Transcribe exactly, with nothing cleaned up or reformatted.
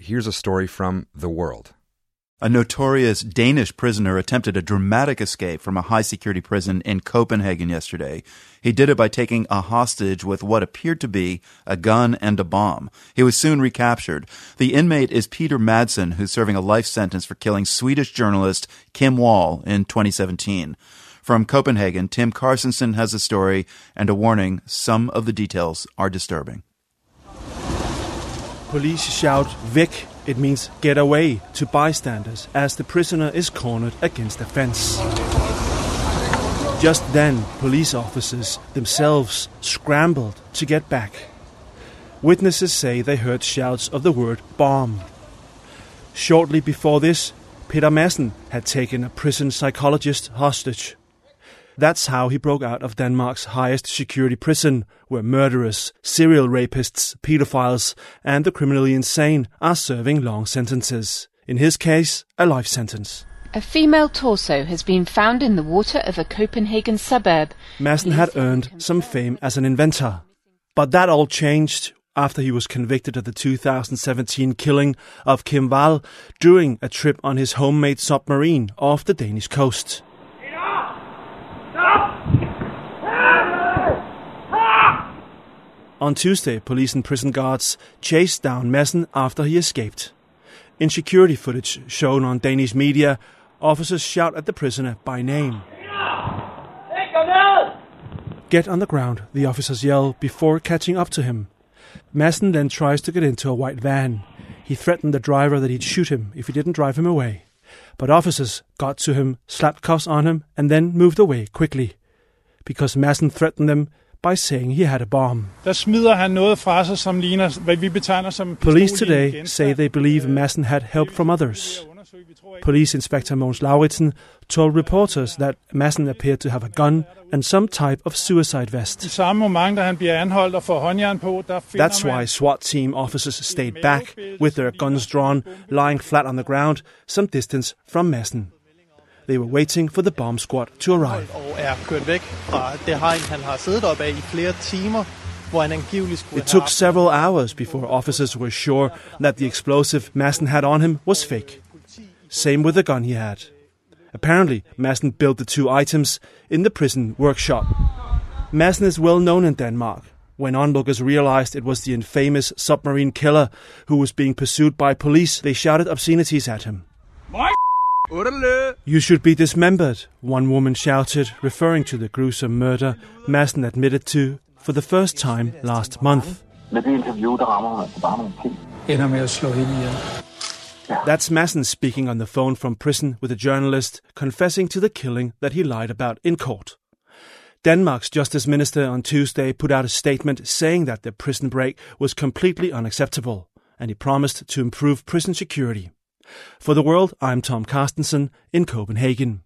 here's a story from The World. A notorious Danish prisoner attempted a dramatic escape from a high-security prison in Copenhagen yesterday. He did it by taking a hostage with what appeared to be a gun and a bomb. He was soon recaptured. The inmate is Peter Madsen, who's serving a life sentence for killing Swedish journalist Kim Wall in twenty seventeen. From Copenhagen, Tim Carstensen has a story and a warning. Some of the details are disturbing. Police shout, "Væk!" It means get away to bystanders as the prisoner is cornered against a fence. Just then, police officers themselves scrambled to get back. Witnesses say they heard shouts of the word bomb. Shortly before this, Peter Madsen had taken a prison psychologist hostage. That's how he broke out of Denmark's highest security prison, where murderers, serial rapists, pedophiles, and the criminally insane are serving long sentences. In his case, a life sentence. A female torso has been found in the water of a Copenhagen suburb. Madsen had earned some fame as an inventor. But that all changed after he was convicted of the two thousand seventeen killing of Kim Wall during a trip on his homemade submarine off the Danish coast. On Tuesday, police and prison guards chased down Madsen after he escaped. In security footage shown on Danish media, officers shout at the prisoner by name. Get on the ground, the officers yell before catching up to him. Madsen then tries to get into a white van. He threatened the driver that he'd shoot him if he didn't drive him away. But officers got to him, slapped cuffs on him, and then moved away quickly. Because Madsen threatened them by saying he had a bomb. Police today say they believe Madsen had help from others. Police Inspector Mogens Lauritsen told reporters that Madsen appeared to have a gun and some type of suicide vest. That's why SWAT team officers stayed back, with their guns drawn, lying flat on the ground, some distance from Madsen. They were waiting for the bomb squad to arrive. It took several hours before officers were sure that the explosive Madsen had on him was fake. Same with the gun he had. Apparently, Madsen built the two items in the prison workshop. Madsen is well known in Denmark. When onlookers realized it was the infamous submarine killer who was being pursued by police, they shouted obscenities at him. You should be dismembered, one woman shouted, referring to the gruesome murder Madsen admitted to for the first time last month. That's Madsen speaking on the phone from prison with a journalist, confessing to the killing that he lied about in court. Denmark's Justice Minister on Tuesday put out a statement saying that the prison break was completely unacceptable, and he promised to improve prison security. For The World, I'm Tom Carstensen in Copenhagen.